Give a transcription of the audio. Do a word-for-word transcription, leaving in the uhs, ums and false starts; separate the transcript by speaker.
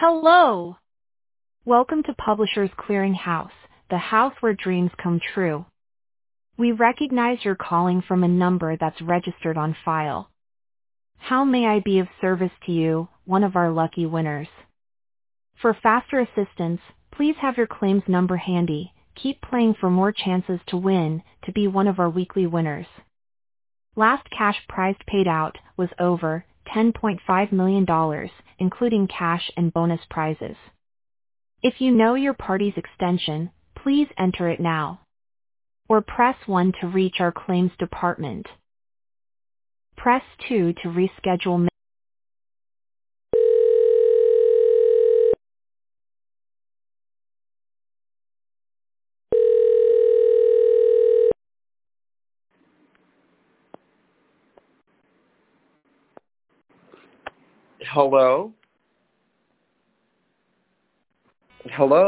Speaker 1: Hello! Welcome to Publishers Clearing House, the house where dreams come true. We recognize you're calling from a number that's registered on file. How may I be of service to you, one of our lucky winners? For faster assistance, please have your claims number handy. Keep playing for more chances to win, to be one of our weekly winners. Last cash prize paid out was over ten point five million dollars, including cash and bonus prizes. If you know your party's extension, please enter it now. Or press one to reach our claims department. Press two to reschedule. ma-
Speaker 2: Hello? Hello?